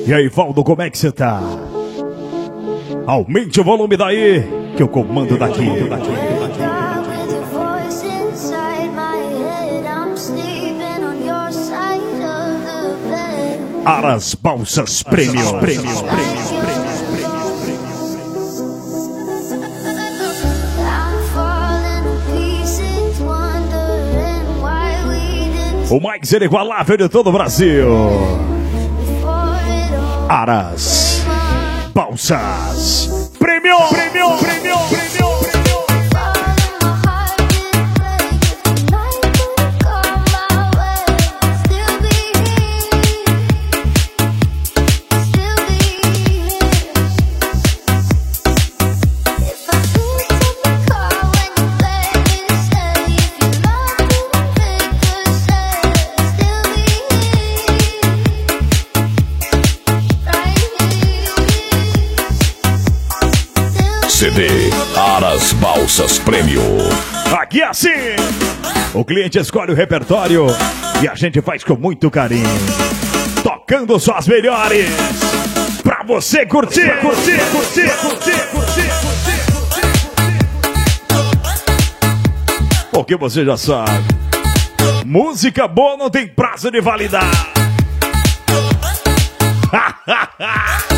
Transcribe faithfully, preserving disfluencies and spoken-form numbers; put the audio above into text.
E aí, Valdo, como é que você tá? Aumente o volume daí, que eu comando daqui. daqui. Aras Balsas Prêmio. Prêmio. O mais inigualável de todo o Brasil. Aras Balsas Prêmio. Prêmio. Prêmio. Prêmio. C D Aras Balsas Prêmio. Aqui é assim, o cliente escolhe o repertório e a gente faz com muito carinho, tocando só as melhores pra você curtir, curtir, curtir, curtir, curtir, curtir. Porque você já sabe, música boa não tem prazo de validade.